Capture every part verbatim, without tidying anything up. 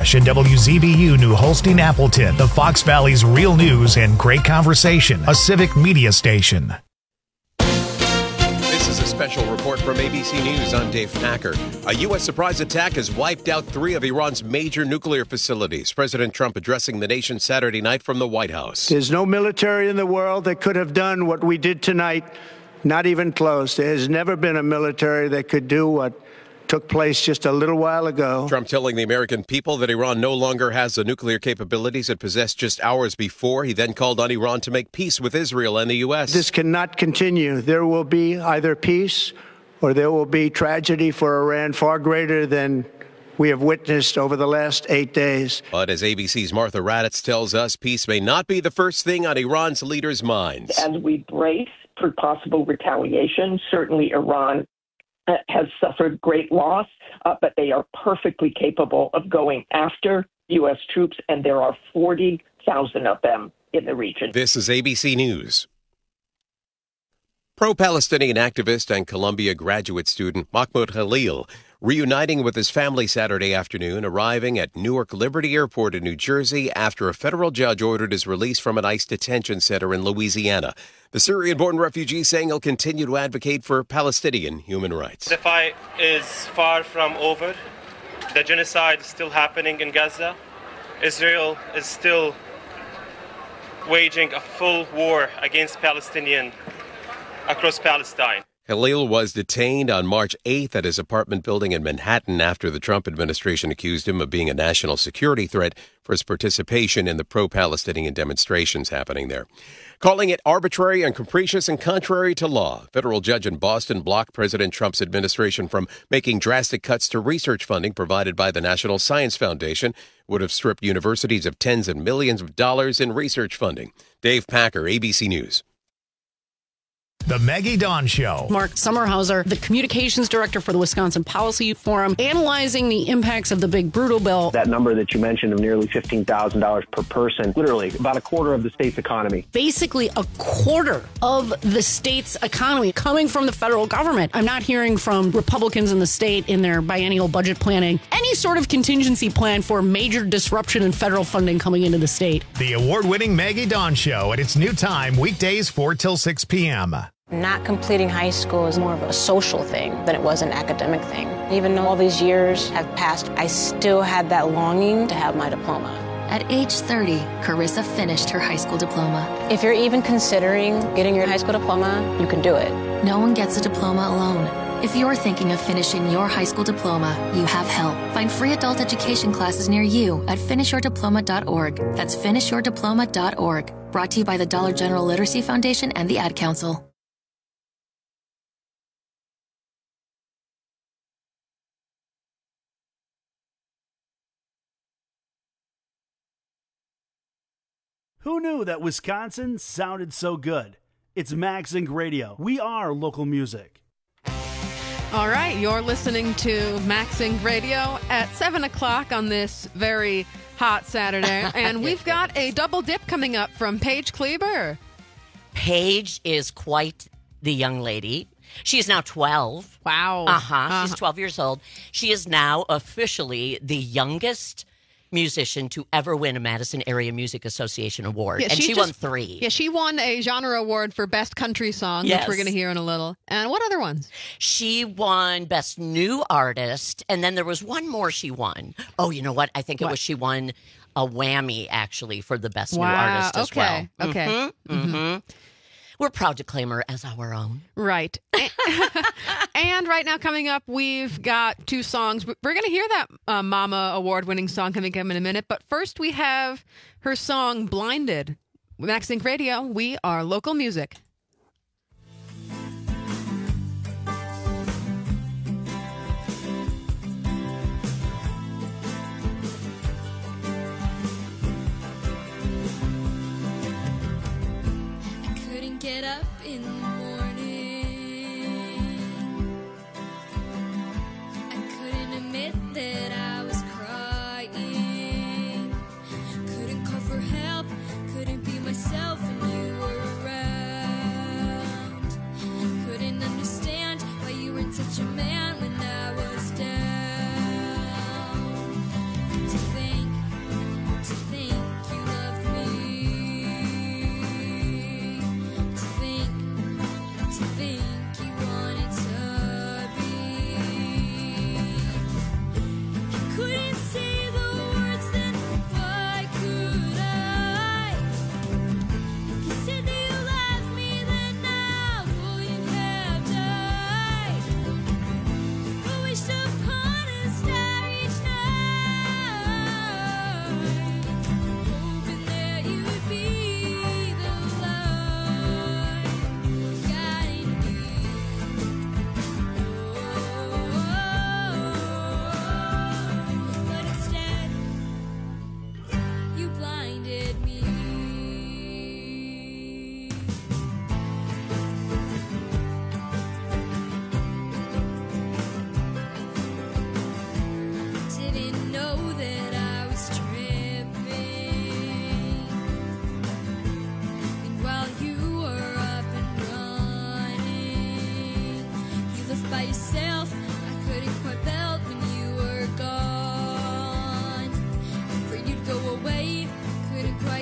Nash and W Z B U New Holstein Appleton, the Fox Valley's real news and great conversation, a civic media station. This is a special report from A B C News. I'm Dave Packer. A U S surprise attack has wiped out three of Iran's major nuclear facilities. President Trump addressing the nation Saturday night from the White House. There's no military in the world that could have done what we did tonight, not even close. There has never been a military that could do what took place just a little while ago. Trump telling the American people that Iran no longer has the nuclear capabilities it possessed just hours before. He then called on Iran to make peace with Israel and the U S. This cannot continue. There will be either peace or there will be tragedy for Iran far greater than we have witnessed over the last eight days. But as A B C's Martha Raddatz tells us, peace may not be the first thing on Iran's leaders' minds. As we brace for possible retaliation, certainly Iran has suffered great loss, uh, but they are perfectly capable of going after U S troops, and there are forty thousand of them in the region. This is A B C News. Pro-Palestinian activist and Columbia graduate student Mahmoud Khalil reuniting with his family Saturday afternoon, arriving at Newark Liberty Airport in New Jersey after a federal judge ordered his release from an ICE detention center in Louisiana. The Syrian-born refugee saying he'll continue to advocate for Palestinian human rights. The fight is far from over. The genocide is still happening in Gaza. Israel is still waging a full war against Palestinians across Palestine. Khalil was detained on March eighth at his apartment building in Manhattan after the Trump administration accused him of being a national security threat for his participation in the pro-Palestinian demonstrations happening there. Calling it arbitrary and capricious and contrary to law, a federal judge in Boston blocked President Trump's administration from making drastic cuts to research funding provided by the National Science Foundation. Would have stripped universities of tens of millions of dollars in research funding. Dave Packer, A B C News. The Maggie Dawn Show. Mark Sommerhauser, the communications director for the Wisconsin Policy Forum, analyzing the impacts of the big brutal bill. That number that you mentioned of nearly fifteen thousand dollars per person, literally about a quarter of the state's economy. Basically a quarter of the state's economy coming from the federal government. I'm not hearing from Republicans in the state in their biennial budget planning any sort of contingency plan for major disruption in federal funding coming into the state. The award-winning Maggie Dawn Show at its new time, weekdays four till six p.m. Not completing high school is more of a social thing than it was an academic thing. Even though all these years have passed, I still had that longing to have my diploma. At age thirty, Carissa finished her high school diploma. If you're even considering getting your high school diploma, you can do it. No one gets a diploma alone. If you're thinking of finishing your high school diploma, you have help. Find free adult education classes near you at finish your diploma dot org. That's finish your diploma dot org. Brought to you by the Dollar General Literacy Foundation and the Ad Council. Who knew that Wisconsin sounded so good? It's MagZinc Radio. We are local music. All right, you're listening to MagZinc Radio at seven o'clock on this very hot Saturday. And we've got a double dip coming up from Paige Kleber. Paige is quite the young lady. She is now twelve. Wow. Uh-huh. uh-huh. She's twelve years old. She is now officially the youngest musician to ever win a Madison Area Music Association award. Yeah, and she she just, won three. Yeah, she won a genre award for Best Country Song, yes. which we're going to hear in a little. And what other ones? She won Best New Artist, and then there was one more she won. Oh, you know what? I think it what? was she won a Whammy, actually, for the Best wow. New Artist as okay. well. Okay. Mm-hmm. Mm-hmm. Mm-hmm. We're proud to claim her as our own. Right. And right now coming up, we've got two songs. We're going to hear that uh, Mama award-winning song coming up in a minute. But first we have her song Blinded. With MagZinc Radio, we are local music. Get up in the morning. I couldn't admit that I was crying. Couldn't call for help. Couldn't be myself when you were around.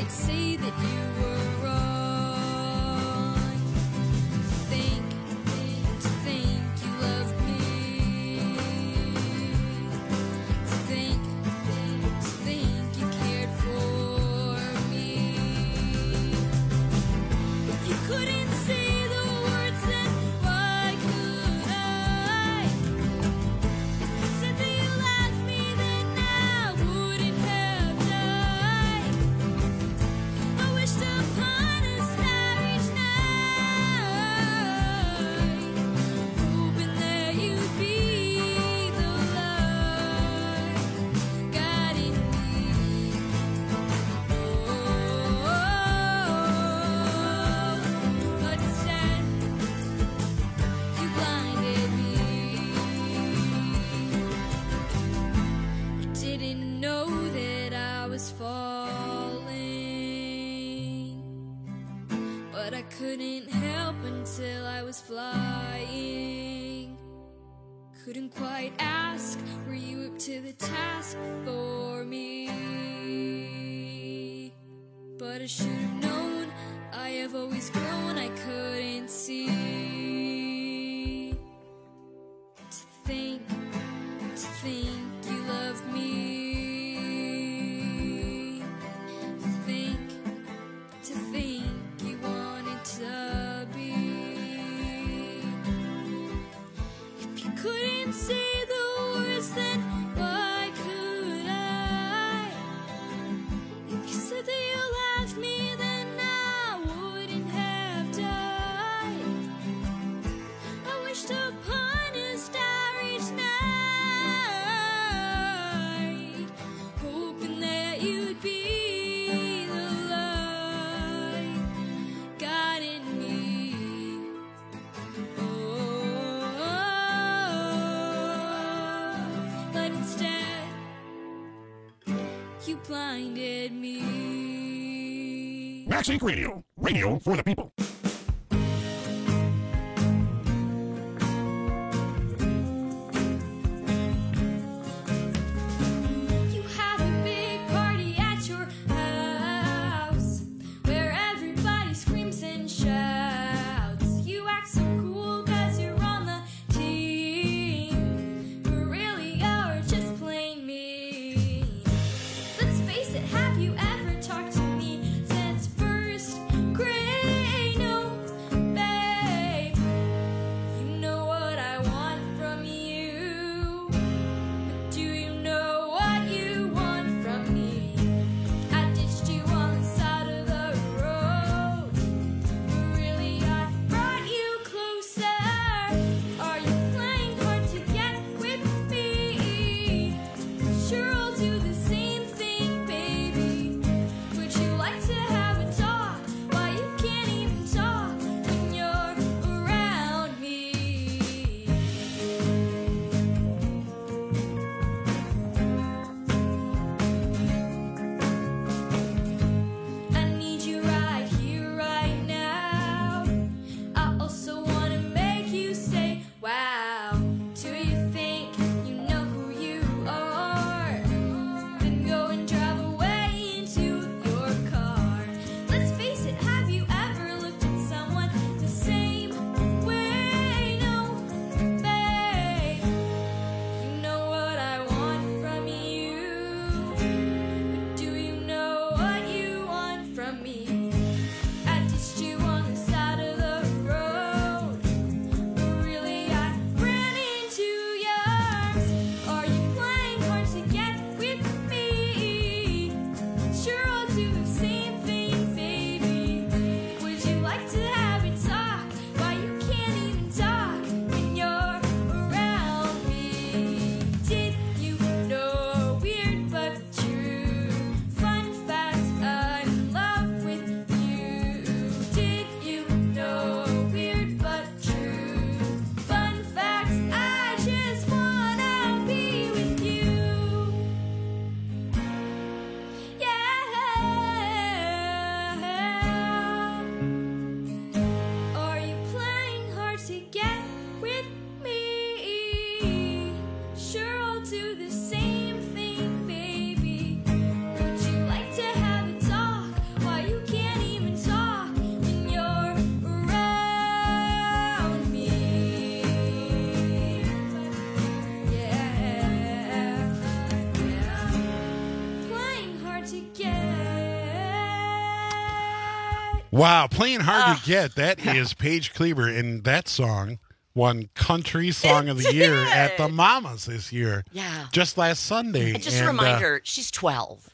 I'd say that you were wrong. To think, to think you loved me. To think, to think you cared for me. If you couldn't say the words, then why could I? If you said that you loved me, then I wouldn't have died. I wished upon a starry night, hoping that you'd be the light guiding me. Oh, but instead you blinded me. I didn't know that I was falling, but I couldn't help until I was flying. Couldn't quite ask, were you up to the task for me? But I should have known, I have always grown, I couldn't see. To think, to think you loved me. To think, to think you wanted to be. If you couldn't say the words, then why could I? If you said that you loved me, then I wouldn't have died. I wished upon a starry night, hoping that you'd be the light guiding me. Oh, but instead you blinded me. Max Inc Radio. Radio for the people. You have a big party at your house where everybody screams and shouts. You act so cool 'cause you're on the team, but really you're just plain mean. Let's face it, have you ever talked to me since first grade? No, Wow, playing hard to get. That is Paige Kleber, and that song won Country Song It of the Year did. at the Mamas this year. Yeah. Just last Sunday. And just and, a uh, reminder, she's twelve.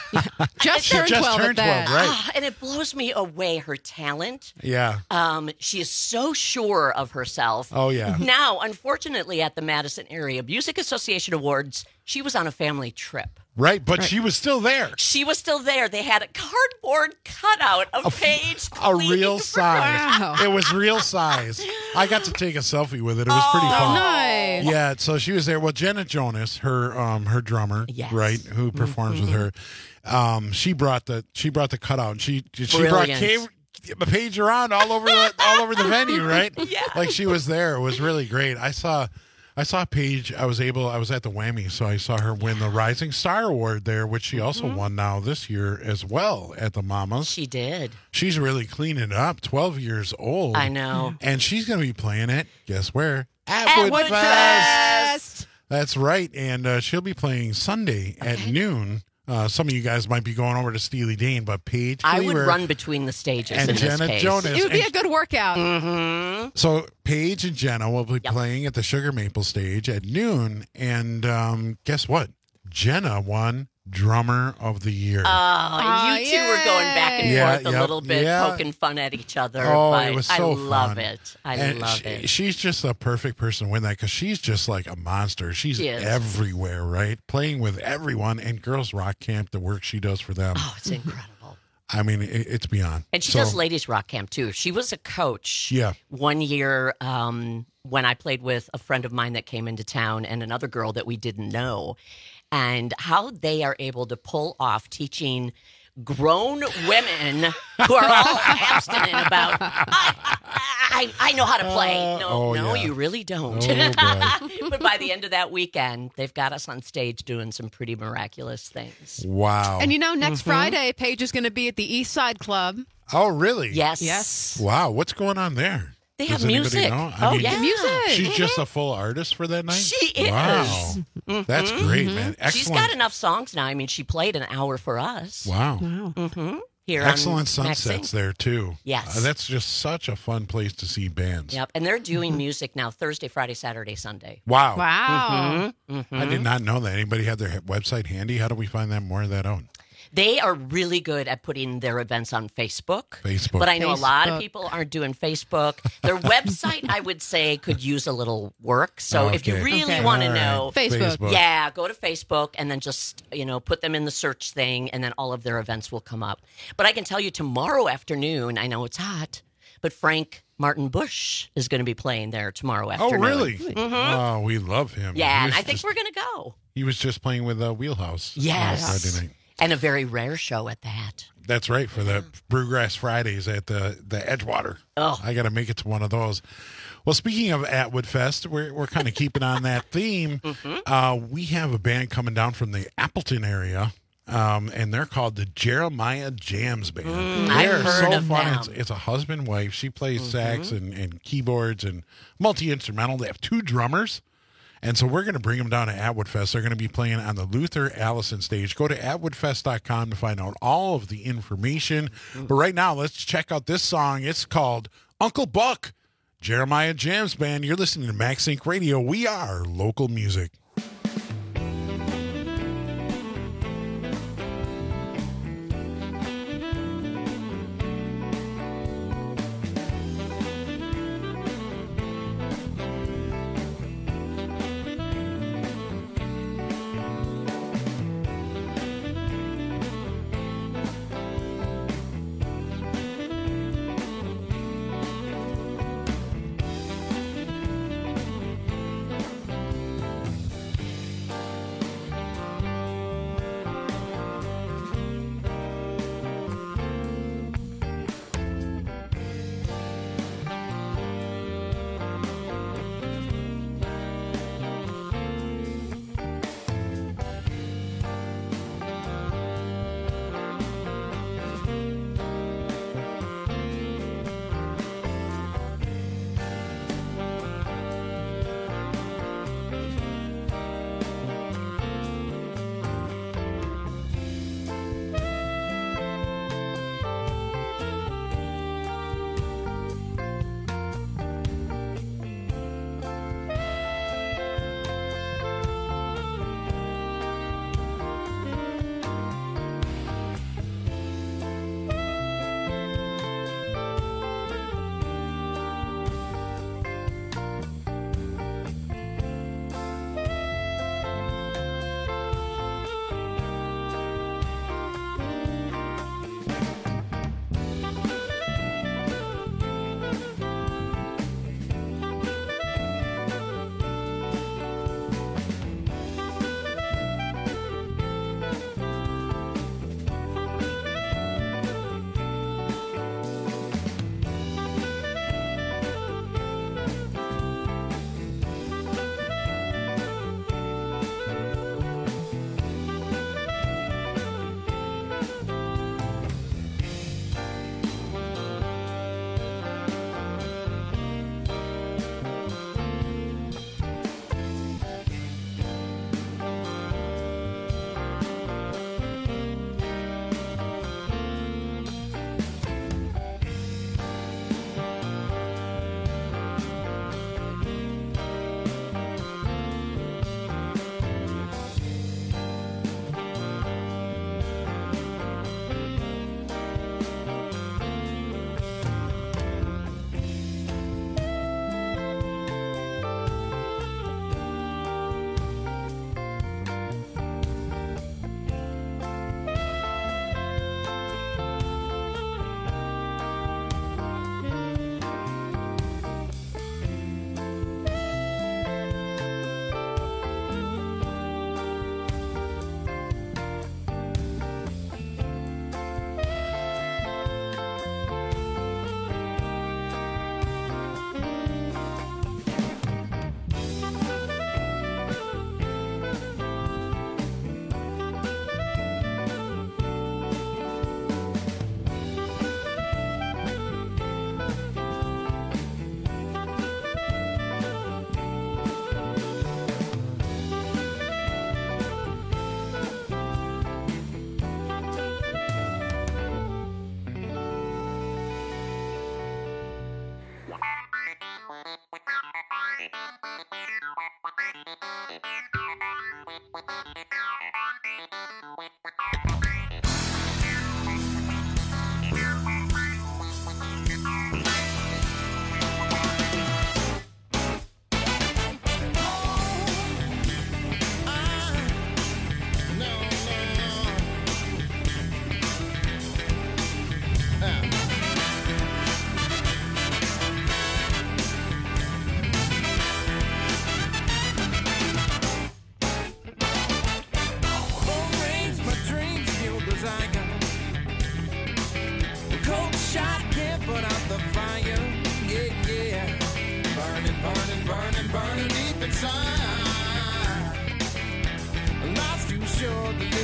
Just She turned just twelve turned at that. twelve, right. Ah, and it blows me away, her talent. Yeah. Um, she is so sure of herself. Oh, yeah. Now, unfortunately, at the Madison Area Music Association Awards, she was on a family trip. Right, but she was still there. She was still there. They had a cardboard cutout of Paige A Kleber. real size. Wow. It was real size. I got to take a selfie with it. It was pretty Oh, fun. nice. Yeah, so she was there. Well, Jenna Jonas, her um her drummer, Yes. right, who performs with her, um, she brought the she brought the cutout. And she she brought Brilliant. Kay, Paige around all over the all over the venue, right? Yeah. Like she was there. It was really great. I saw I saw Paige. I was able. I was at the Whammy, so I saw her win the Rising Star Award there, which she also won now this year as well at the Mamas. She did. She's really cleaning it up. Twelve years old. I know. And she's going to be playing it. Guess where? At, At Woodfest. Woodfest. That's right. And uh, she'll be playing Sunday at noon. Uh, some of you guys might be going over to Steely Dan, but Paige I would Kleber run between the stages and in Jenna this case. Jonas. It would be And- a good workout. Mm-hmm. So Paige and Jenna will be Yep. playing at the Sugar Maple stage at noon. And um, guess what? Jenna won Drummer of the Year. Oh, and you two were going back and Yeah, forth a yep, little bit, yeah. poking fun at each other. Oh, but it was so I love fun. it. I And love she- it. She's just a perfect person to win that because she's just like a monster. She's She is. everywhere, right? Playing with everyone. And Girls Rock Camp, the work she does for them. Oh, it's incredible. I mean, it, it's beyond. And she So, does Ladies Rock Camp too. She was a coach Yeah. one year um, when I played with a friend of mine that came into town and another girl that we didn't know. And how they are able to pull off teaching grown women who are all abstinent about, I, I, I know how to play. No, oh, no, yeah. you really don't. Oh, But by the end of that weekend, they've got us on stage doing some pretty miraculous things. Wow. And you know, next Mhm. Friday, Paige is going to be at the East Side Club. Oh, really? Yes. Yes. Wow. What's going on there? They Does have anybody music. know? Oh, yeah. Music. She's just a full artist for that night? She is. Wow. Mhm. That's great, man. Excellent. She's got enough songs now. I mean, she played an hour for us. Wow. Mm-hmm. Here Excellent on Max sunsets Sing. there, too. Yes. Uh, that's just such a fun place to see bands. Yep, and they're doing music now Thursday, Friday, Saturday, Sunday. Wow. Wow. Mhm, I mhm. did not know that. Anybody have their he- website handy? How do we find that more of that out? They are really good at putting their events on Facebook. Facebook. But I know a lot of Facebook. people aren't doing Facebook. Their website, I would say, could use a little work. So if you Okay. really Okay. want to All right. know, Facebook. Facebook. yeah, go to Facebook and then just, you know, put them in the search thing and then all of their events will come up. But I can tell you tomorrow afternoon, I know it's hot, but Frank Martin Bush is going to be playing there tomorrow Oh, afternoon. really? Mhm. Oh, we love him. Yeah, He and was I think just, we're going to go. he was just playing with uh, Wheelhouse. Yes. on Friday night. And a very rare show at that. That's right, for the Brewgrass Fridays at the, the Edgewater. Oh. I got to make it to one of those. Well, speaking of Atwood Fest, we're, we're kind of keeping on that theme. Mm-hmm. Uh, we have a band coming down from the Appleton area, um, and they're called the Jeremiah Jams Band. Mm, they I've are heard so of fun. them. It's, it's a husband-wife. She plays Mm-hmm. sax and, and keyboards and multi-instrumental. They have two drummers. And so we're going to bring them down to Atwood Fest. They're going to be playing on the Luther Allison stage. Go to atwood fest dot com to find out all of the information. But right now, let's check out this song. It's called Uncle Buck, Jeremiah Jams Band. You're listening to Max Inc Radio. We are local music.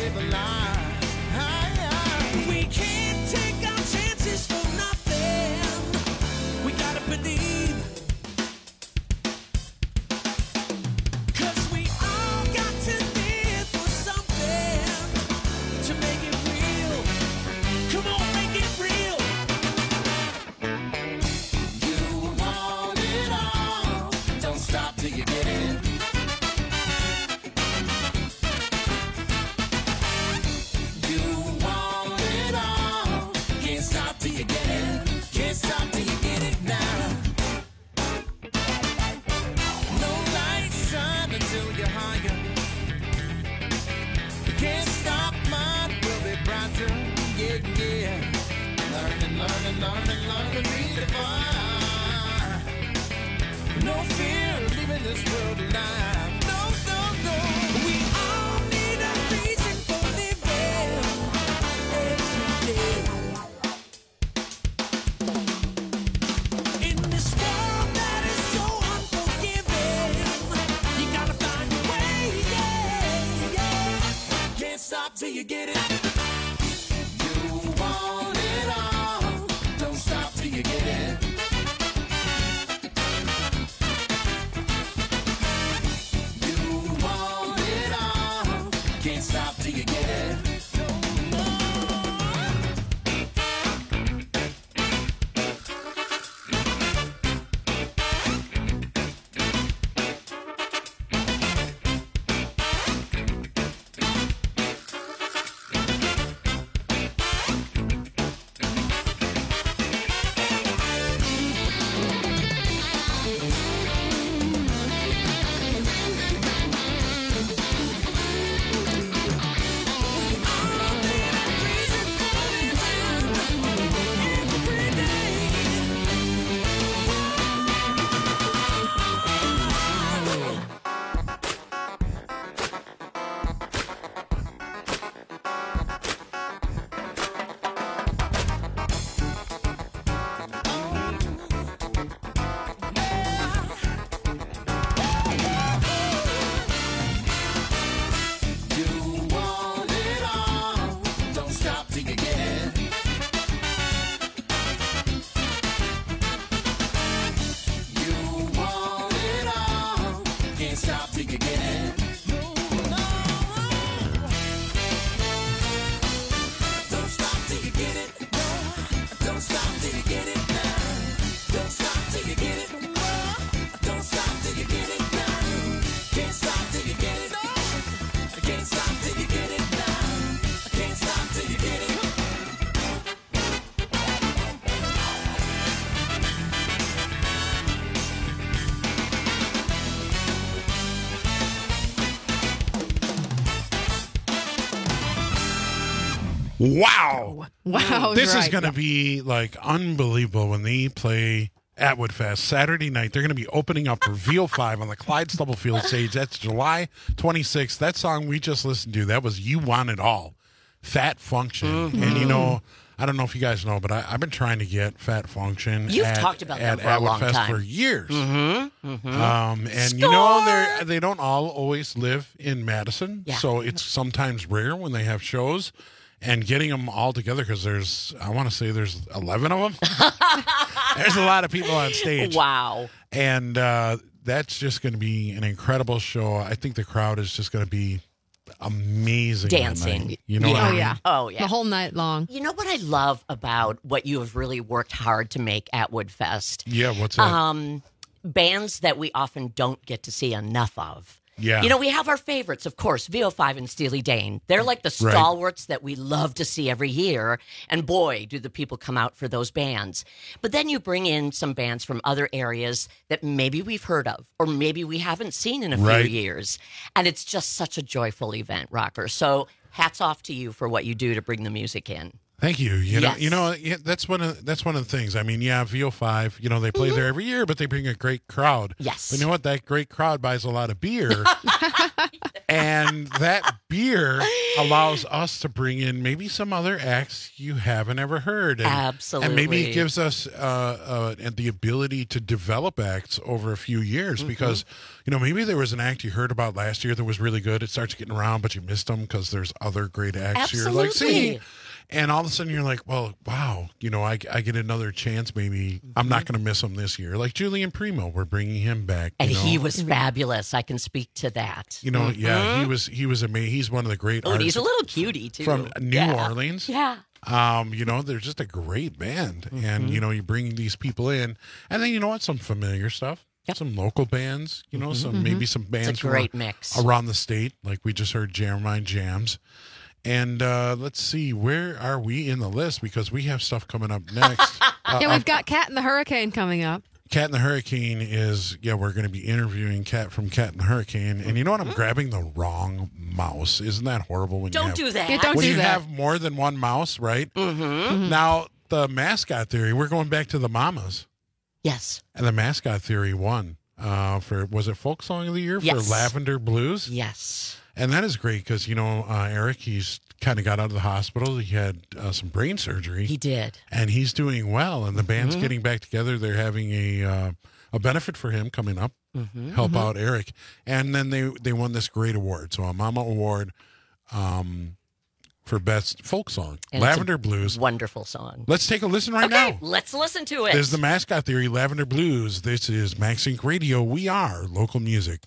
save a life. We can't take our chances for nothing. We gotta believe. 'Cause we all got to live for something to make it real. Come on, make it real. You want it all. Don't stop till you get it. You want it all. Can't stop till you get it. Can't stop till you get it now. No light shine until you're higher. You can't stop, mine will be brighter. Yeah, yeah. Learn and learn and learn and learn to be the fire. No fear of leaving this world alive. No, no, no. We all need a reason for living every day. In this world that is so unforgiving, you gotta find a way, yeah, yeah. Can't stop till you get it. You want it all. Don't stop till you get it. You want it all. Can't stop till you get it. You want it all. Don't stop till you get it. You want it all. Can't stop till you get it. Don't stop till you get it. Don't stop till you get it now. Don't stop till you get it. Don't stop till you get it now. Can't stop till you get it. I can't stop till you get it now. I can't stop till you get it. Wow. Wow, This is right. going to be like unbelievable when they play Atwood Fest Saturday night. They're going to be opening up for V O five on the Clyde Stubblefield stage. That's July twenty-sixth. That song we just listened to, that was You Want It All, Fat Function. Mhm. And you know, I don't know if you guys know, but I, I've been trying to get Fat Function You've at, talked about them at for a Atwood long Fest time. for years. Mm-hmm. Mm-hmm. Um, and you know, they they don't all always live in Madison, Yeah. so it's sometimes rare when they have shows. And getting them all together, because there's, I want to say there's eleven of them. There's a lot of people on stage. Wow. And uh, that's just going to be an incredible show. I think the crowd is just going to be amazing. that Dancing. night. You know what Oh, I mean? yeah. Oh, yeah. The whole night long. You know what I love about what you have really worked hard to make at Woodfest? Yeah, what's that? Um, bands that we often don't get to see enough of. Yeah. You know, we have our favorites, of course, V O five and Steely Dan. They're like the Right. stalwarts that we love to see every year. And boy, do the people come out for those bands. But then you bring in some bands from other areas that maybe we've heard of or maybe we haven't seen in a Right. few years. And it's just such a joyful event, Rocker. So hats off to you for what you do to bring the music in. Thank you. You know, Yes. you know, yeah, that's one of that's one of the things. I mean, yeah, V O five, you know, they play there every year, but they bring a great crowd. Yes. But you know what? That great crowd buys a lot of beer. And that beer allows us to bring in maybe some other acts you haven't ever heard. And, Absolutely. And maybe it gives us uh, uh, the ability to develop acts over a few years Mm-hmm. because, you know, maybe there was an act you heard about last year that was really good. It starts getting around, but you missed them because there's other great acts you're like, see. Absolutely. And all of a sudden you're like, well, wow, you know, I, I get another chance. Maybe I'm not going to miss him this year. Like Julian Primo, we're bringing him back. And you know? he was fabulous. I can speak to that. You know, Mhm. yeah, he was he was amazing. He's one of the great Oh, and he's artists a little cutie, too. from New Yeah. Orleans. Yeah. Um, you know, they're just a great band. Mm-hmm. And, you know, you bring these people in. And then, you know what? Some familiar stuff. Some local bands, you know, some maybe some bands Mm-hmm. It's a from great a- mix. around the state. Like we just heard Jeremiah Jams. And uh, let's see, where are we in the list? Because we have stuff coming up next. uh, Yeah, uh, we've got Cat and the Hurricane coming up. Cat and the Hurricane is, yeah, we're going to be interviewing Cat from Cat and the Hurricane. And you know what? I'm grabbing the wrong mouse. Isn't that horrible? When Don't you have, do that. Yeah, don't when do you that. have more than one mouse, right? Mm-hmm. Now, the mascot theory, we're going back to the mamas. Yes. And the mascot theory won uh, for, was it Folk Song of the Year Yes. for Lavender Blues? Yes. And that is great because, you know, uh, Eric, he's kind of got out of the hospital. He had uh, some brain surgery. He did. And he's doing well. And the band's Mhm. getting back together. They're having a uh, a benefit for him coming up, Mhm. help Mhm. out Eric. And then they, they won this great award. So a Mama Award um, for Best Folk Song, And it's a Lavender Blues. Wonderful song. Let's take a listen right okay, now. let's listen to it. This is the Mascot Theory, Lavender Blues. This is Max Inc Radio. We are local music.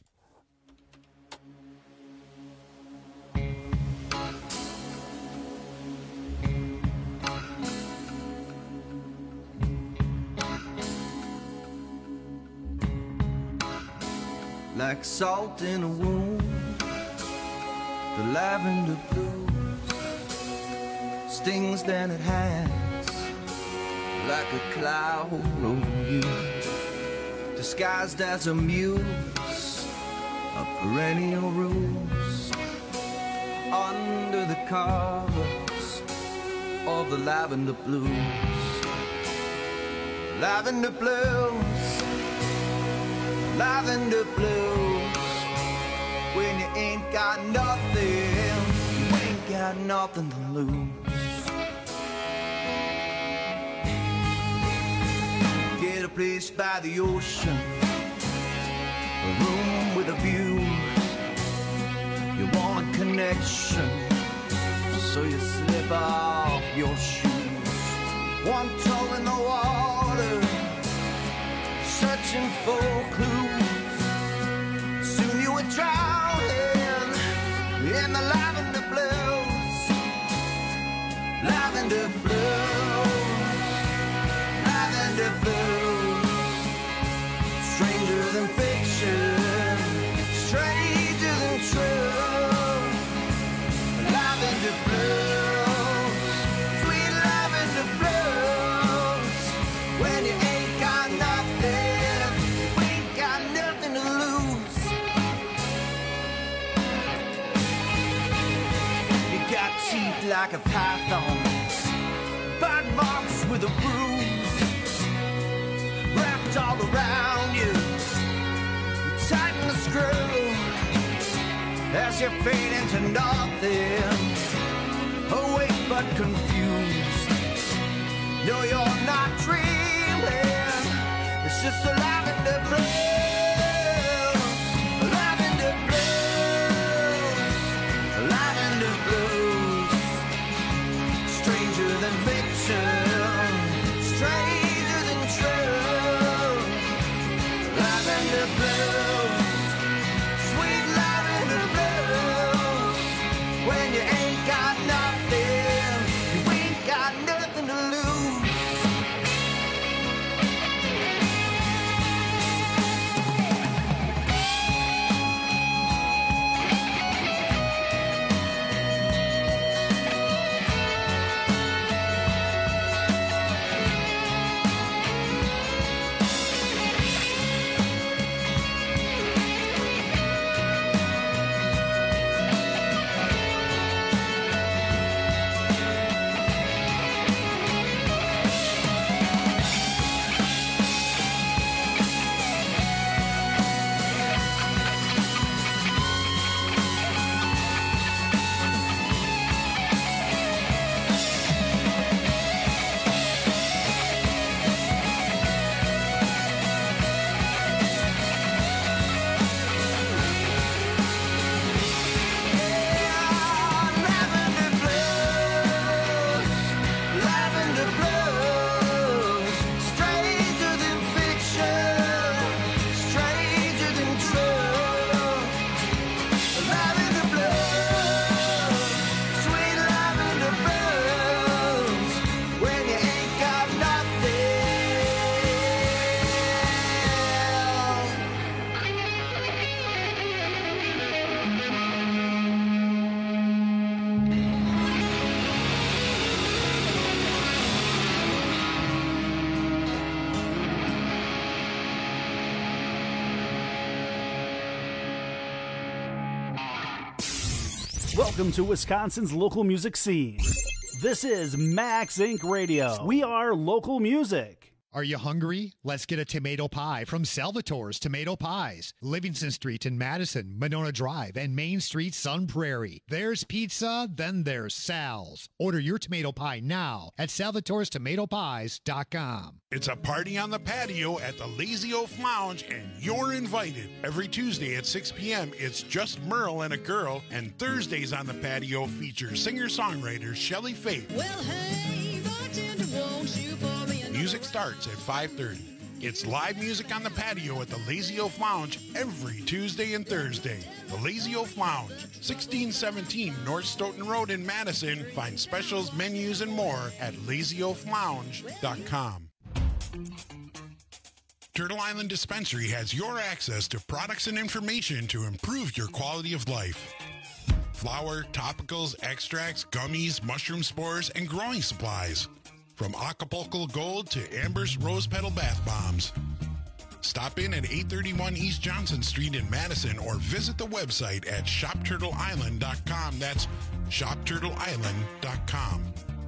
Like salt in a wound, the lavender blues stings than it has, like a cloud over you, disguised as a muse of perennial rose, under the covers of the lavender blues. Lavender blues, lavender blues. When you ain't got nothing, you ain't got nothing to lose. Get a place by the ocean, a room with a view. You want a connection, so you slip off your shoes. One toe in the water, searching for clues. Soon you were drowning in the lavender blues. Lavender blues, lavender blues. Stranger than fiction, stranger than true. Lavender blues, sweet lavender blues. When you ain't got nothing, you ain't got nothing to lose. You got teeth like a python, bite marks with a bruise, wrapped all around you. You tighten the screw as you fade into nothing, awake but confused. No, you're not dreaming. It's just a lavender blues, lavender blues, lavender blues. Stranger than fiction, stranger than true. Lavender blues, sweet lavender blues. When you ain't got nothing, you ain't got nothing to lose. Welcome to Wisconsin's local music scene. This is Max Incorporated. Radio. We are local music. Are you hungry? Let's get a tomato pie from Salvatore's Tomato Pies. Livingston Street in Madison, Monona Drive, and Main Street, Sun Prairie. There's pizza, then there's Sal's. Order your tomato pie now at salvatores tomato pies dot com. It's a party on the patio at the Lazy Oaf Lounge, and you're invited. Every Tuesday at six p.m., it's just Merle and a girl, and Thursdays on the patio feature singer-songwriter Shelley Faith. Well, hey, bartender, won't you pour me a Music starts at five thirty. It's live music on the patio at the Lazy Oaf Lounge every Tuesday and Thursday. The Lazy Oaf Lounge, sixteen seventeen North Stoughton Road in Madison. Find specials, menus, and more at lazy oaf lounge dot com. Turtle Island Dispensary has your access to products and information to improve your quality of life. Flour, topicals, extracts, gummies, mushroom spores, and growing supplies. From Acapulco Gold to Amber's Rose Petal Bath Bombs. Stop in at eight thirty-one East Johnson Street in Madison or visit the website at shop turtle island dot com. That's shop turtle island dot com.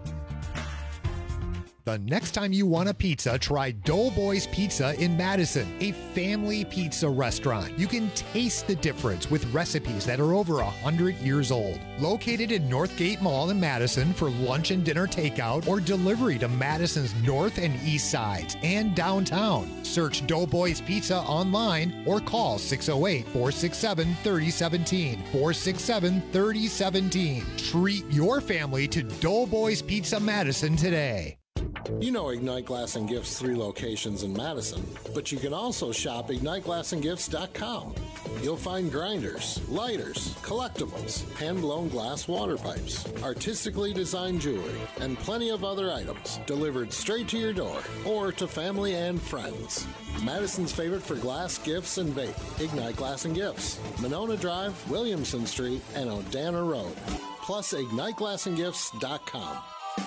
The next time you want a pizza, try Doughboys Pizza in Madison, a family pizza restaurant. You can taste the difference with recipes that are over one hundred years old. Located in Northgate Mall in Madison for lunch and dinner takeout or delivery to Madison's north and east sides and downtown. Search Doughboys Pizza online or call six oh eight, four six seven, three oh one seven, four six seven, three oh one seven. Treat your family to Doughboys Pizza Madison today. You know Ignite Glass and Gifts' three locations in Madison, but you can also shop ignite glass and gifts dot com. You'll find grinders, lighters, collectibles, hand-blown glass water pipes, artistically designed jewelry, and plenty of other items delivered straight to your door or to family and friends. Madison's favorite for glass, gifts, and vape, Ignite Glass and Gifts, Monona Drive, Williamson Street, and Odana Road. Plus ignite glass and gifts dot com.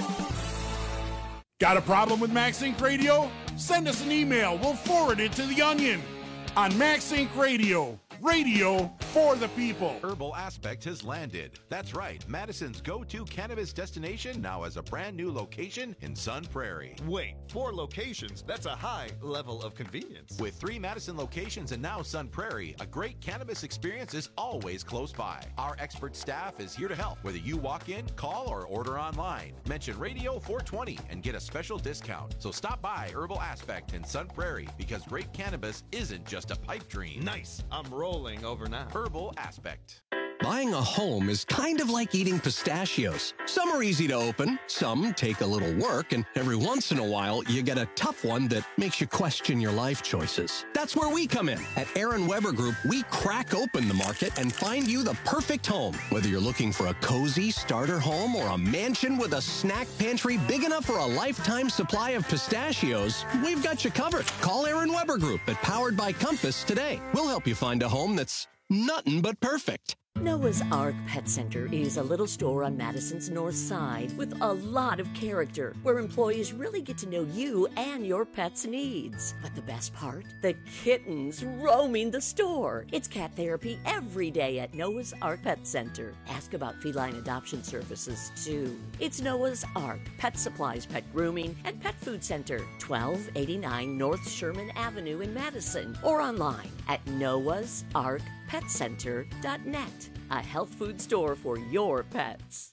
Got a problem with Max Inc Radio? Send us an email. We'll forward it to The Onion on Max Inc Radio. Radio for the people. Herbal Aspect has landed. That's right. Madison's go-to cannabis destination now has a brand new location in Sun Prairie. Wait, four locations? That's a high level of convenience. With three Madison locations and now Sun Prairie, a great cannabis experience is always close by. Our expert staff is here to help, whether you walk in, call, or order online. Mention Radio four twenty and get a special discount. So stop by Herbal Aspect in Sun Prairie because great cannabis isn't just a pipe dream. Nice. I'm rolling over now. Herbal Aspect. Buying a home is kind of like eating pistachios. Some are easy to open, some take a little work, and every once in a while, you get a tough one that makes you question your life choices. That's where we come in. At Aaron Weber Group, we crack open the market and find you the perfect home. Whether you're looking for a cozy starter home or a mansion with a snack pantry big enough for a lifetime supply of pistachios, we've got you covered. Call Aaron Weber Group at Powered by Compass today. We'll help you find a home that's nothing but perfect. Noah's Ark Pet Center is a little store on Madison's north side with a lot of character, where employees really get to know you and your pet's needs. But the best part? The kittens roaming the store. It's cat therapy every day at Noah's Ark Pet Center. Ask about feline adoption services, too. It's Noah's Ark Pet Supplies, Pet Grooming, and Pet Food Center, twelve eighty-nine North Sherman Avenue in Madison, or online at noahs ark pet center dot net. A health food store for your pets.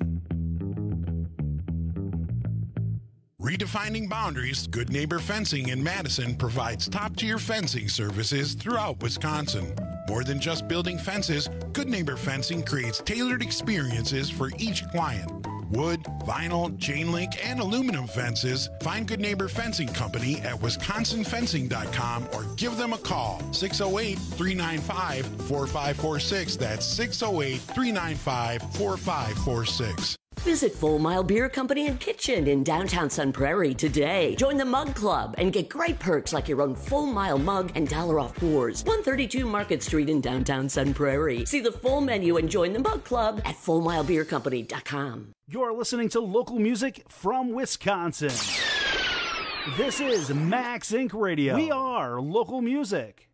Redefining boundaries, Good Neighbor Fencing in Madison provides top-tier fencing services throughout Wisconsin. More than just building fences, Good Neighbor Fencing creates tailored experiences for each client. Wood, vinyl, chain link, and aluminum fences. Find Good Neighbor Fencing Company at wisconsin fencing dot com or give them a call. six oh eight, three nine five, four five four six. That's six oh eight, three nine five, four five four six. Visit Full Mile Beer Company and Kitchen in downtown Sun Prairie today. Join the Mug Club and get great perks like your own Full Mile mug and dollar off pours. one thirty-two Market Street in downtown Sun Prairie. See the full menu and join the Mug Club at full mile beer company dot com. You're listening to local music from Wisconsin. This is Max Incorporated. Radio. We are local music.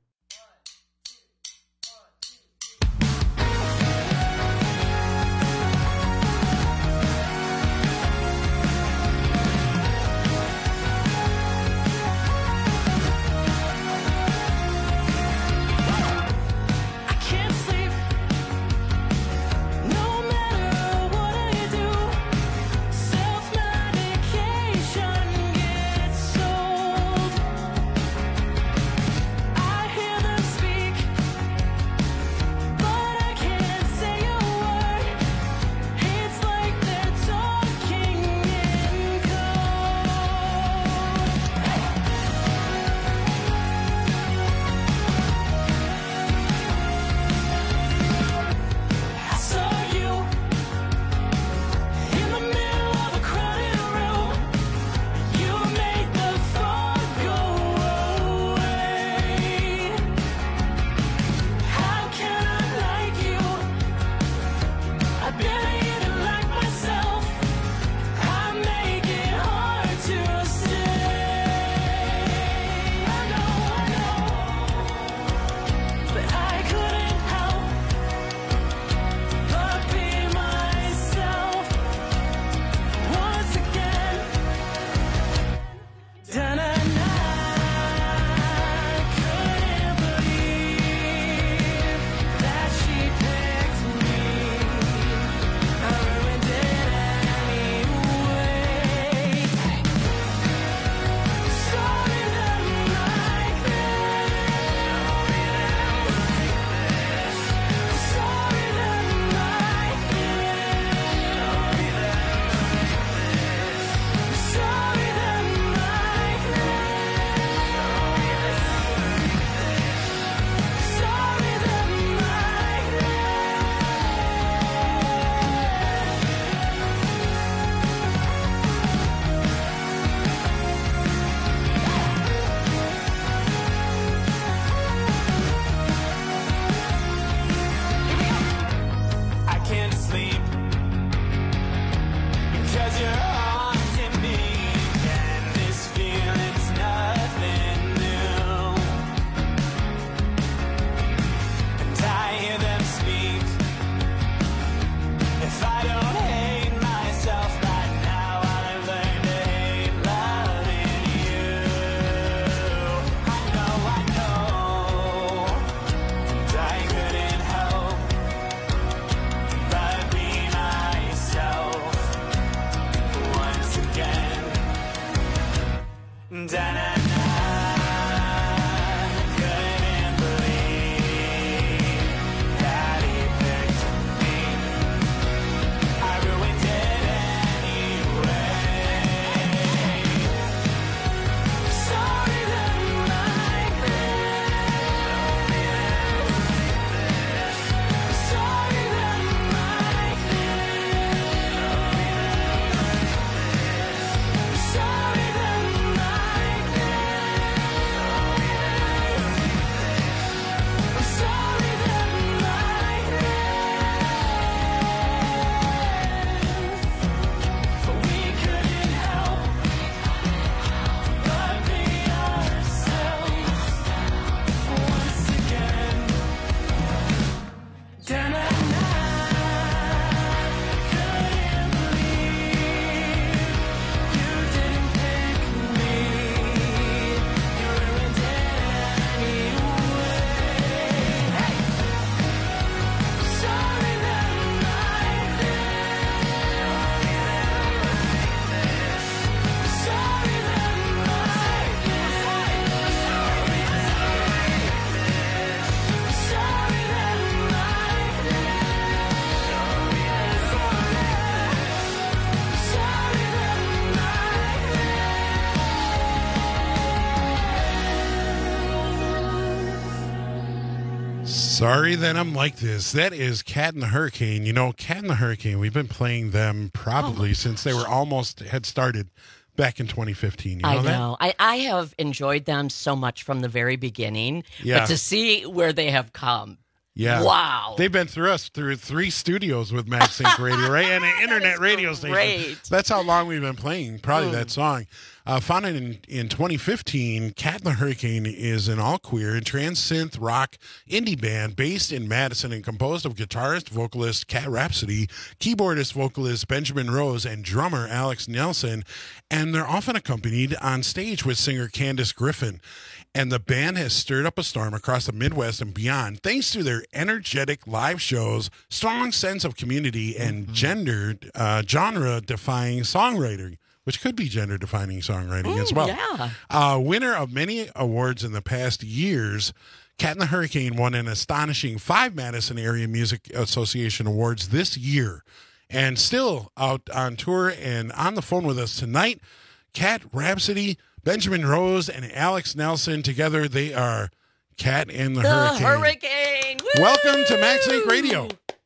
Sorry that I'm like this. That is Cat and the Hurricane. You know, Cat and the Hurricane, we've been playing them probably oh since they were almost had started back in twenty fifteen. You know I that? know. I, I have enjoyed them so much from the very beginning. Yeah. But to see where they have come. Yeah. Wow. They've been through us through three studios with Max Sync Radio, right? And an internet radio station. great. That's how long we've been playing probably Mm. that song. Uh, founded in, in twenty fifteen, Cat and the Hurricane is an all-queer and trans-synth rock indie band based in Madison and composed of guitarist, vocalist Cat Rhapsody, keyboardist, vocalist Benjamin Rose, and drummer Alex Nelson. And they're often accompanied on stage with singer Candace Griffin. And the band has stirred up a storm across the Midwest and beyond thanks to their energetic live shows, strong sense of community, and Mm-hmm. gender, uh, genre-defying songwriting, which could be gender-defining songwriting as well. yeah. Uh, winner of many awards in the past years, Cat and the Hurricane won an astonishing five Madison Area Music Association awards this year, and still out on tour and on the phone with us tonight. Cat Rhapsody, Benjamin Rose, and Alex Nelson together. They are Cat and the, The Hurricane. Hurricane. Welcome to Max Inc Radio.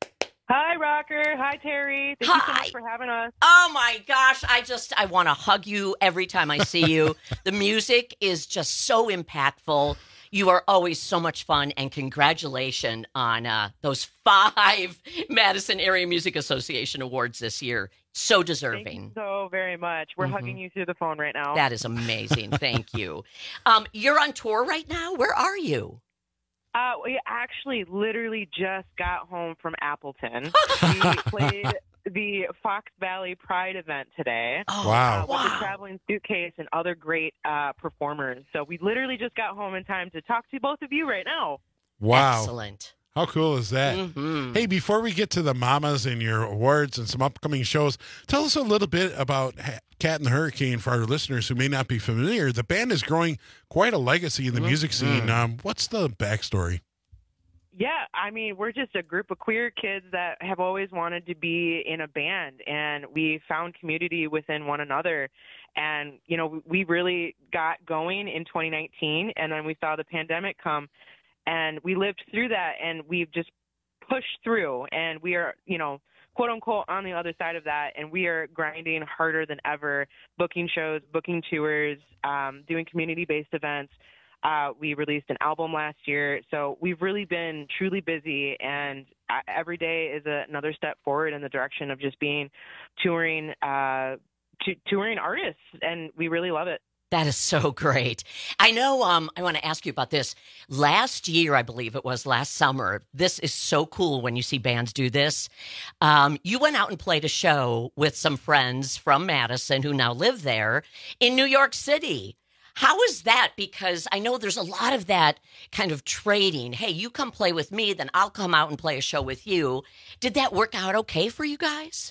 Hi, Rocker. Hi, Terry. Thank you so much for having us. Oh my gosh, I just I want to hug you every time I see you. The music is just so impactful. You are always so much fun, and congratulations on uh, those five Madison Area Music Association awards this year. So deserving. Thank you so very much. We're Mhm. hugging you through the phone right now. That is amazing. Thank you. Um, you're on tour right now. Where are you? Uh, we actually literally just got home from Appleton. We played the Fox Valley Pride event today. Oh, Wow. Uh, with wow. the Traveling Suitcase and other great uh, performers. So we literally just got home in time to talk to both of you right now. Wow. Excellent. How cool is that? Mhm. Hey, before we get to the mamas and your awards and some upcoming shows, tell us a little bit about Ha- Cat and the Hurricane for our listeners who may not be familiar. The band is growing quite a legacy in the music scene. Um, what's the backstory? Yeah, I mean, we're just a group of queer kids that have always wanted to be in a band, and we found community within one another. And, you know, we really got going in twenty nineteen, and then we saw the pandemic come, and we lived through that, and we've just pushed through, and we are, you know, quote unquote on the other side of that, and we are grinding harder than ever, booking shows, booking tours, um, doing community-based events. Uh, we released an album last year, so we've really been truly busy, and uh, every day is a, another step forward in the direction of just being touring, uh, t- touring artists, and we really love it. That is so great. I know, um, I want to ask you about this. Last year, I believe it was last summer, this is so cool when you see bands do this. Um, you went out and played a show with some friends from Madison who now live there in New York City. How is that? Because I know there's a lot of that kind of trading. Hey, you come play with me, then I'll come out and play a show with you. Did that work out okay for you guys?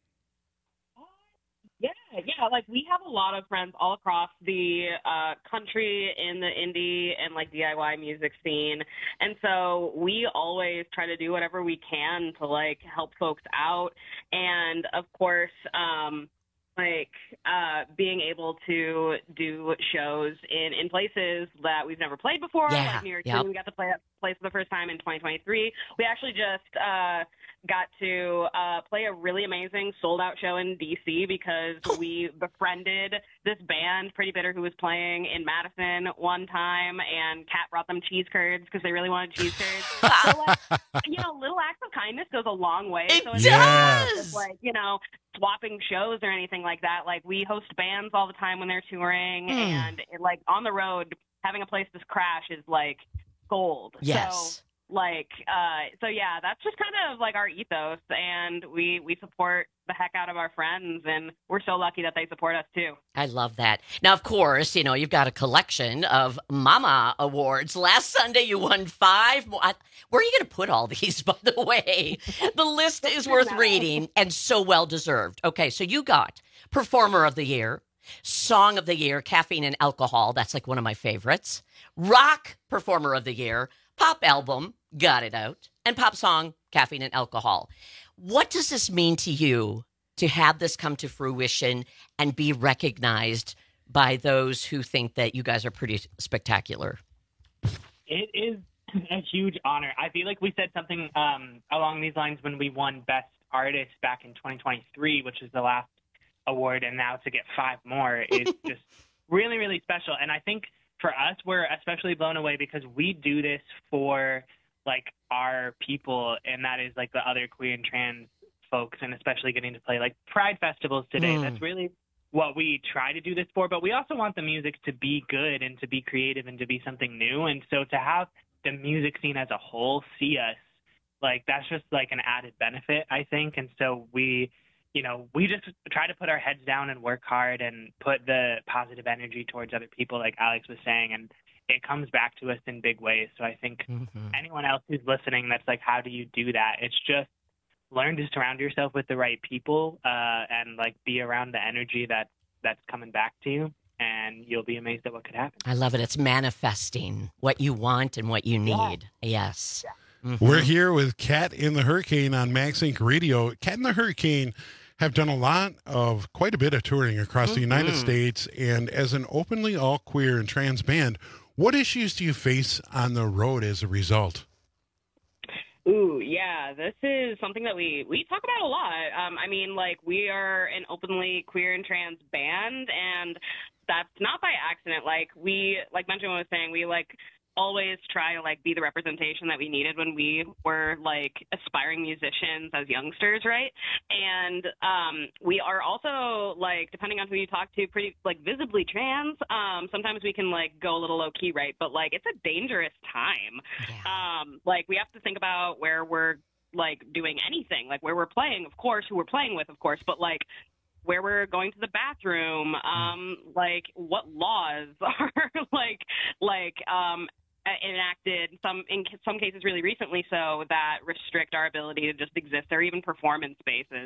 Yeah, yeah. Like, we have a lot of friends all across the uh, country in the indie and, like, D I Y music scene. And so we always try to do whatever we can to, like, help folks out. And, of course, um, like, uh, being able to do shows in, in places that we've never played before, Yeah, like New York yep. City. We got to play that place for the first time in twenty twenty-three. We actually just uh, got to uh, play a really amazing sold-out show in D C because we befriended this band, Pretty Bitter, who was playing in Madison one time, and Kat brought them cheese curds because they really wanted cheese curds. So, like, you know, little acts of kindness goes a long way. It so it's does! not just, like, you know, swapping shows or anything like that. Like, we host bands all the time when they're touring, Hmm. and, it, like, on the road, having a place to crash is, like, gold. Yes. So, like, uh, so yeah, that's just kind of like our ethos, and we we support the heck out of our friends, and we're so lucky that they support us too. I love that. Now, of course, you know, you've got a collection of Mama Awards. Last Sunday, you won five more. I- Where are you going to put all these, by the way? The list is worth reading and so well-deserved. Okay, so you got Performer of the Year, Song of the Year, Caffeine and Alcohol. That's like one of my favorites. Rock Performer of the Year, Pop Album, Got It Out, and Pop Song, Caffeine and Alcohol. What does this mean to you to have this come to fruition and be recognized by those who think that you guys are pretty spectacular? It is a huge honor. I feel like we said something um, along these lines when we won Best Artist back in twenty twenty-three, which is the last award, and now to get five more is just really, really special. And I think for us, we're especially blown away because we do this for like our people, and that is like the other queer and trans folks, and especially getting to play like Pride festivals today. Mm. That's really what we try to do this for, but we also want the music to be good and to be creative and to be something new. And so to have the music scene as a whole see us, like that's just like an added benefit, I think. And so we, you know, we just try to put our heads down and work hard and put the positive energy towards other people, like Alex was saying, and it comes back to us in big ways. So I think Mm-hmm. anyone else who's listening that's like, how do you do that? It's just learn to surround yourself with the right people uh, and like be around the energy that that's coming back to you, and you'll be amazed at what could happen. I love it. It's manifesting what you want and what you need. Yes. Mhm. We're here with Cat in the Hurricane on Max Inc Radio. Cat in the Hurricane have done a lot of quite a bit of touring across the United Mhm. States, and as an openly all queer and trans band, what issues do you face on the road as a result? Ooh, yeah, this is something that we, we talk about a lot. Um, I mean, like, we are an openly queer and trans band, and that's not by accident. Like, we, like Benjamin was saying, we, like, always try to, like, be the representation that we needed when we were, like, aspiring musicians as youngsters, right? And um, we are also, like, depending on who you talk to, pretty, like, visibly trans. Um, sometimes we can, like, go a little low-key, right? But, like, it's a dangerous time. Um, like, we have to think about where we're, like, doing anything. Like, where we're playing, of course, who we're playing with, of course, but, like, where we're going to the bathroom, um, like, what laws are, like, like, um, enacted some in some cases really recently so that restrict our ability to just exist or even perform in spaces.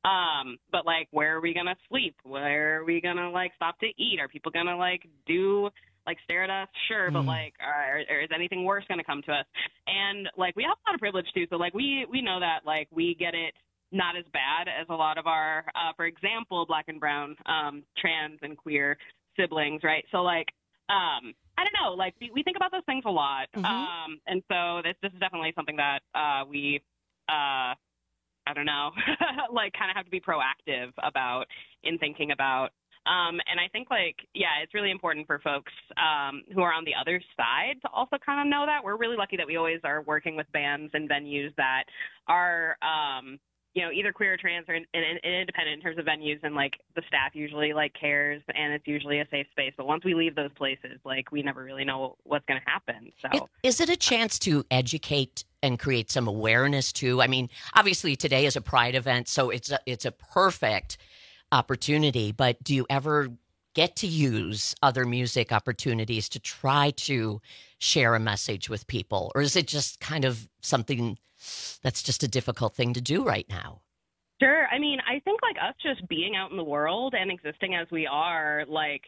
Um, but like, where are we gonna sleep? Where are we gonna like stop to eat? Are people gonna like do like stare at us? Sure, but like, or, or is anything worse gonna come to us? And like, we have a lot of privilege too. So like, we we know that like we get it not as bad as a lot of our, uh, for example, Black and brown um, trans and queer siblings, right? So like. Um, I don't know, like, we, we think about those things a lot. Mm-hmm. Um, and so this, this is definitely something that uh, we, uh, I don't know, like, kind of have to be proactive about in thinking about. Um, and I think, like, yeah, it's really important for folks um, who are on the other side to also kind of know that. We're really lucky that we always are working with bands and venues that are, um, you know, either queer or trans or in, in, in independent in terms of venues, and like the staff usually like cares and it's usually a safe space. But once we leave those places, like we never really know what's going to happen. So It- Is it a chance to educate and create some awareness too? I mean, obviously today is a Pride event, so it's a, it's a perfect opportunity. But do you ever get to use other music opportunities to try to share a message with people, or is it just kind of something that's just a difficult thing to do right now? Sure. I mean, I think like us just being out in the world and existing as we are, like,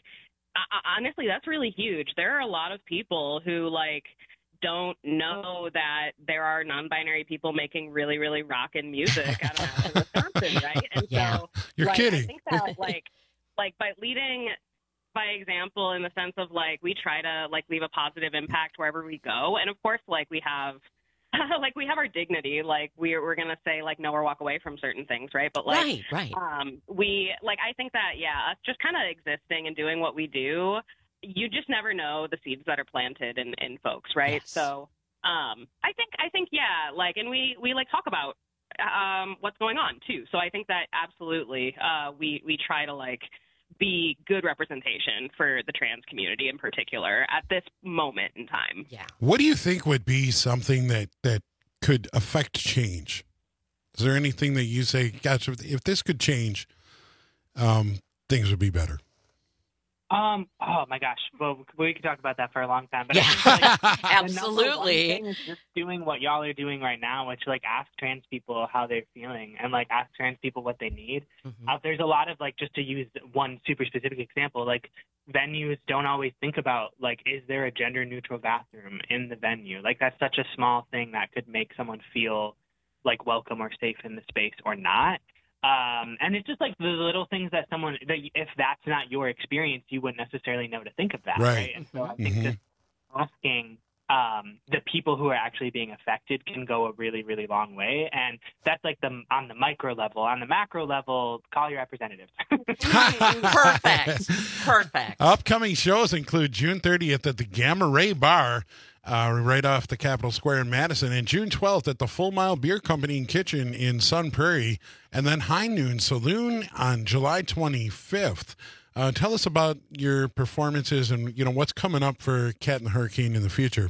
I- honestly, that's really huge. There are a lot of people who like don't know that there are non-binary people making really, really rockin' music out of Wisconsin, right? And Yeah. so, You're like, kidding. I think that like, like by leading by example in the sense of like we try to like leave a positive impact wherever we go, and of course, like we have. like we have our dignity, like we're we're gonna say like no or walk away from certain things, right? But like Right, right. um we like I think that yeah, us just kind of existing and doing what we do, you just never know the seeds that are planted in, in folks, right? Yes. So um I think I think yeah, like and we we like talk about um what's going on too. So I think that absolutely uh we we try to like be good representation for the trans community in particular at this moment in time. Yeah. What do you think would be something that, that could affect change? Is there anything that you say, gosh, if, if this could change, um, things would be better? Um. Oh my gosh. Well, we could talk about that for a long time. But Yeah, I think, like, the number one absolutely. thing is just doing what y'all are doing right now, which like ask trans people how they're feeling, and like ask trans people what they need. Mm-hmm. Uh, there's a lot of like, just to use one super specific example, like venues don't always think about like, is there a gender neutral bathroom in the venue? Like that's such a small thing that could make someone feel like welcome or safe in the space or not. Um, and it's just like the little things that someone, that if that's not your experience, you wouldn't necessarily know to think of that, Right. right? And so I think Mhm. just asking um, the people who are actually being affected can go a really, really long way. And that's like the on the micro level. On the macro level, call your representatives. Perfect. Perfect. Upcoming shows include June thirtieth at the Gamma Ray Bar, uh, right off the Capitol Square in Madison, and June twelfth at the Full Mile Beer Company and Kitchen in Sun Prairie, and then High Noon Saloon on July twenty-fifth. Uh, tell us about your performances and, you know, what's coming up for Cat and the Hurricane in the future.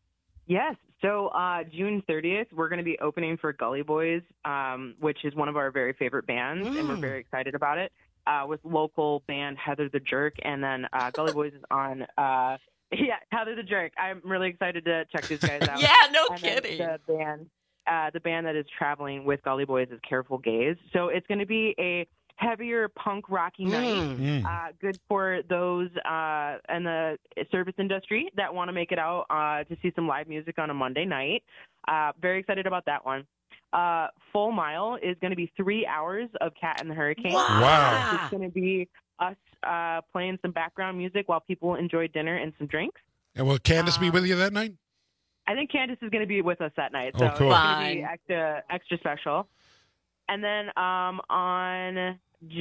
Yes. So uh, June thirtieth, we're going to be opening for Gully Boys, um, which is one of our very favorite bands, mm. and we're very excited about it, uh, with local band Heather the Jerk. And then uh, Gully Boys is on, uh, yeah, Heather the Jerk. I'm really excited to check these guys out. Yeah, no and kidding. The band, uh, the band that is traveling with Gully Boys is Careful Gaze. So it's going to be a heavier punk rocky night, Mm. uh, good for those uh, in the service industry that want to make it out uh, to see some live music on a Monday night. Uh, very excited about that one. Uh, Full Mile is going to be three hours of Cat and the Hurricane. Wow. Wow. It's going to be us uh, playing some background music while people enjoy dinner and some drinks. And will Candace Um, be with you that night? I think Candace is going to be with us that night, so Oh, cool. it's going to be extra extra special. And then um, on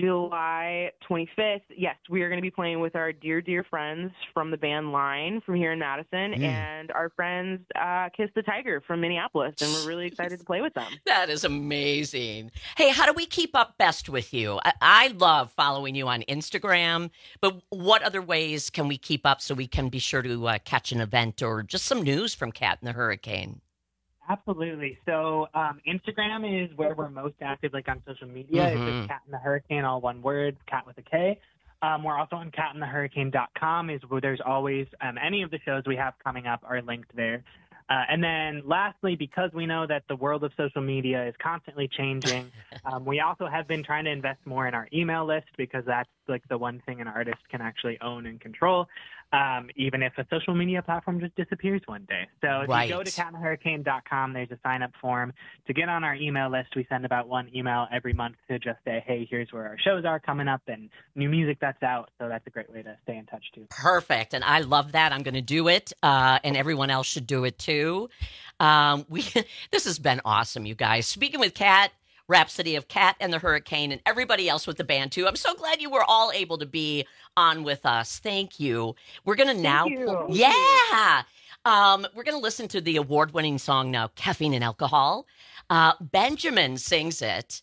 July twenty-fifth, yes, we are going to be playing with our dear, dear friends from the band Line from here in Madison, Mm. and our friends uh, Kiss the Tiger from Minneapolis, and we're really excited to play with them. That is amazing. Hey, how do we keep up best with you? I, I love following you on Instagram, but what other ways can we keep up so we can be sure to uh, catch an event or just some news from Cat and the Hurricane? Absolutely. So um, Instagram is where we're most active, like on social media. It's Mhm. just Cat and the Hurricane, all one word, Cat with a K. Um, we're also on cat and the hurricane dot com, is where there's always um, any of the shows we have coming up are linked there. Uh, and then lastly, because we know that the world of social media is constantly changing, um, we also have been trying to invest more in our email list, because that's like the one thing an artist can actually own and control, um, even if a social media platform just disappears one day. So if Right. you go to cat and the hurricane dot com, there's a sign-up form to get on our email list. We send about one email every month to just say, hey, here's where our shows are coming up and new music that's out. So that's a great way to stay in touch, too. Perfect. And I love that. I'm going to do it. Uh, and everyone else should do it too. Um, we This has been awesome, you guys. Speaking with Cat, Rhapsody of Cat and the Hurricane, and everybody else with the band too. I'm so glad you were all able to be on with us. Thank you. We're going to now. you. Yeah. Um, we're going to listen to the award-winning song now, Caffeine and Alcohol. Uh, Benjamin sings it.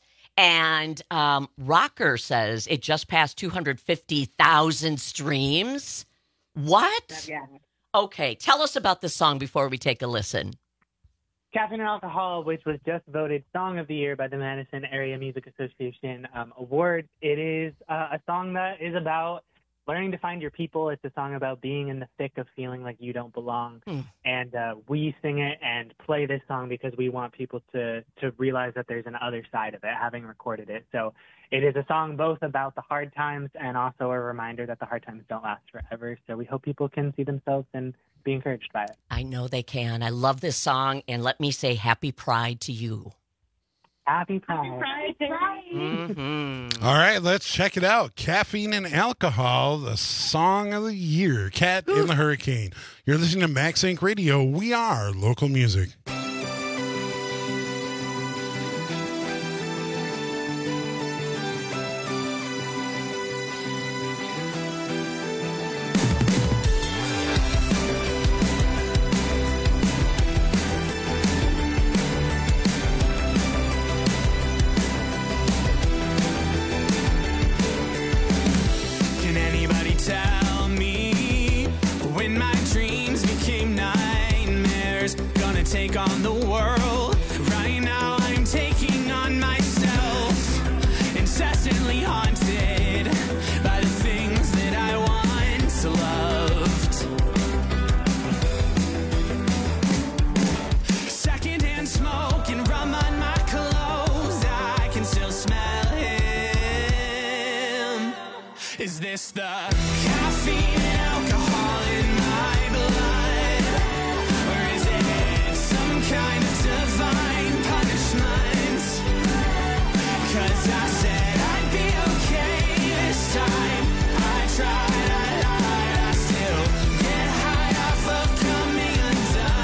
And um, Rocker says it just passed two hundred fifty thousand streams. What? Yeah. Okay, tell us about this song before we take a listen. Caffeine and Alcohol, which was just voted Song of the Year by the Madison Area Music Association um, Awards. It is uh, a song that is about learning to find your people. It's a song about being in the thick of feeling like you don't belong. Hmm. And uh, we sing it and play this song because we want people to, to realize that there's an other side of it, having recorded it. So it is a song both about the hard times and also a reminder that the hard times don't last forever. So we hope people can see themselves and be encouraged by it. I know they can. I love this song, and let me say happy Pride to you. Happy Pride. Happy Pride. Mm-hmm. All right, let's check it out. Caffeine and Alcohol, the song of the year, Cat in the Hurricane. You're listening to Max Inc Radio. We are local music. Can anybody tell me when my dreams became nightmares? Gonna take on the world. Right now I'm taking on myself. Incessantly haunted by the things that I once loved. Secondhand smoke and rum on my clothes. I can still smell him. Is this the caffeine and alcohol in my blood? Or is it some kind of divine punishment? 'Cause I said I'd be okay this time. I tried, I lied, I still get high off of coming undone.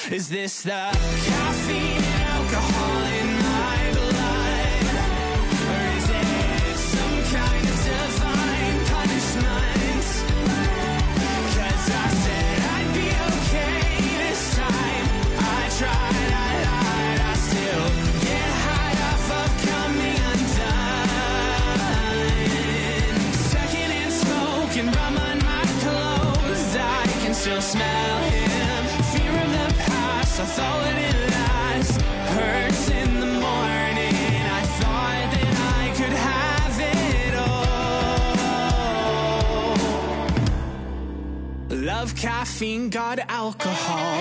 Is this the caffeine and alcohol in my blood? Or is it some kind of divine punishment? 'Cause I said I'd be okay this time. I tried, I lied, I still get high off of coming undone. Secondhand smoke and rum on my clothes, I can still smell him. Fear of the past, I thought it would last. Hurts in the morning, I thought that I could have it all. Love caffeine, God alcohol.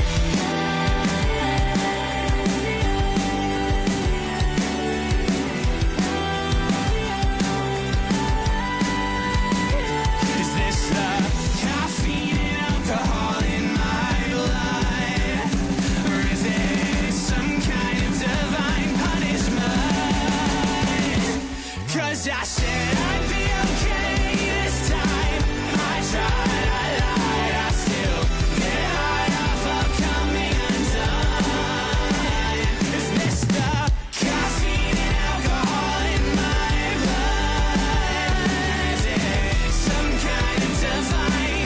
Is this the caffeine and alcohol in my blood? Or is it some kind of divine punishment? 'Cause I said I'd be okay this time. I tried, I lied, I still get high off of coming undone. Is this the caffeine and alcohol in my blood? Is it some kind of divine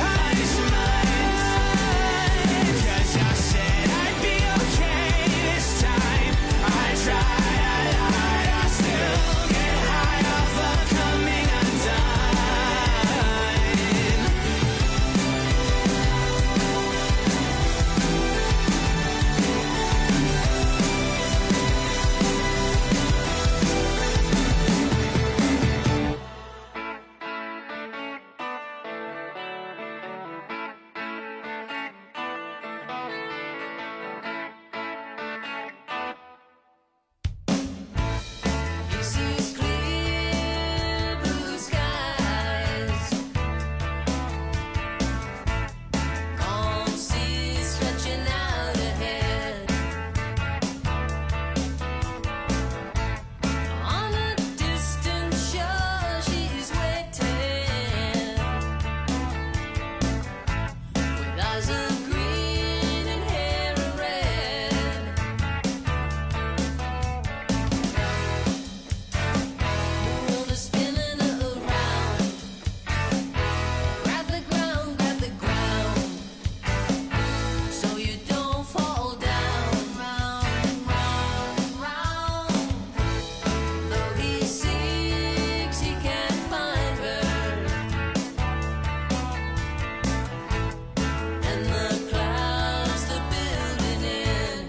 punishment? 'Cause I said I'd be okay this time. I tried, I lied, I still get high off of coming undone. He sees clear blue skies, calm seas stretching out ahead. On a distant shore, she's waiting, with eyes of green and hair of red. The world is spinning around. Grab the ground, grab the ground, so you don't fall down. Round and round and round. Though he seeks, he can't find her. And the clouds they're building in.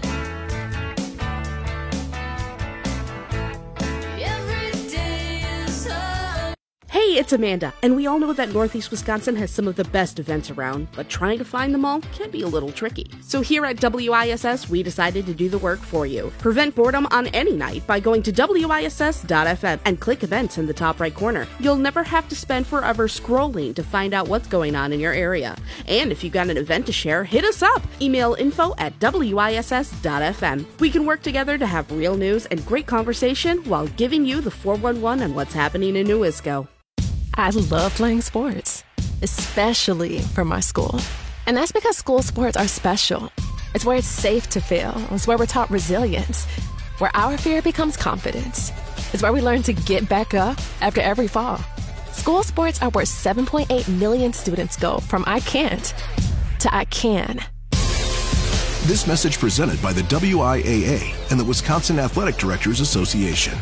Every day is a Hey, it's Amanda, and we all know that Northeast Wisconsin has some of the best events around, but trying to find them all can be a little tricky. So here at W I S S, we decided to do the work for you. Prevent boredom on any night by going to W I S S dot F M and click events in the top right corner. You'll never have to spend forever scrolling to find out what's going on in your area. And if you've got an event to share, hit us up. Email info at W I S S dot F M. We can work together to have real news and great conversation while giving you the four one one on what's happening in New Isco. I love playing sports, especially for my school. And that's because school sports are special. It's where it's safe to fail. It's where we're taught resilience, where our fear becomes confidence. It's where we learn to get back up after every fall. School sports are where seven point eight million students go from I can't to I can. This message presented by the W I A A and the Wisconsin Athletic Directors Association.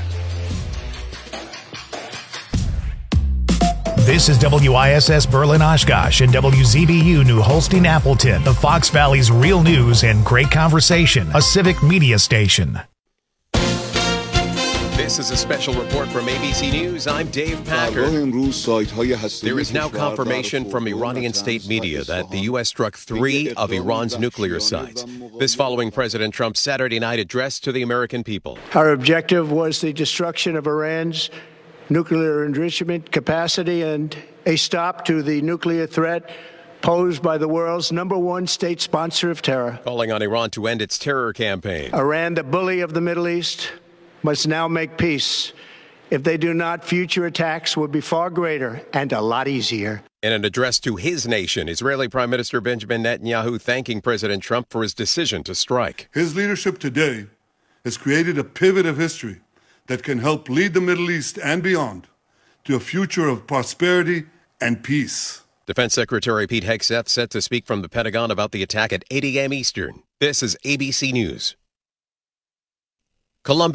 This is W I S S Berlin Oshkosh and W Z B U New Holstein Appleton, the Fox Valley's real news and great conversation, a civic media station. This is a special report from A B C News. I'm Dave Packer. There is now confirmation from Iranian state media that the U S struck three of Iran's nuclear sites. This following President Trump's Saturday night address to the American people. Our objective was the destruction of Iran's nuclear enrichment capacity and a stop to the nuclear threat posed by the world's number one state sponsor of terror. Calling on Iran to end its terror campaign. Iran, the bully of the Middle East, must now make peace If they do not, future attacks will be far greater and a lot easier. In an address to his nation, Israeli Prime Minister Benjamin Netanyahu thanking President Trump for his decision to strike. His leadership today has created a pivot of history that can help lead the Middle East and beyond to a future of prosperity and peace. Defense Secretary Pete Hegseth set to speak from the Pentagon about the attack at eight a.m. Eastern. This is A B C News. Columbia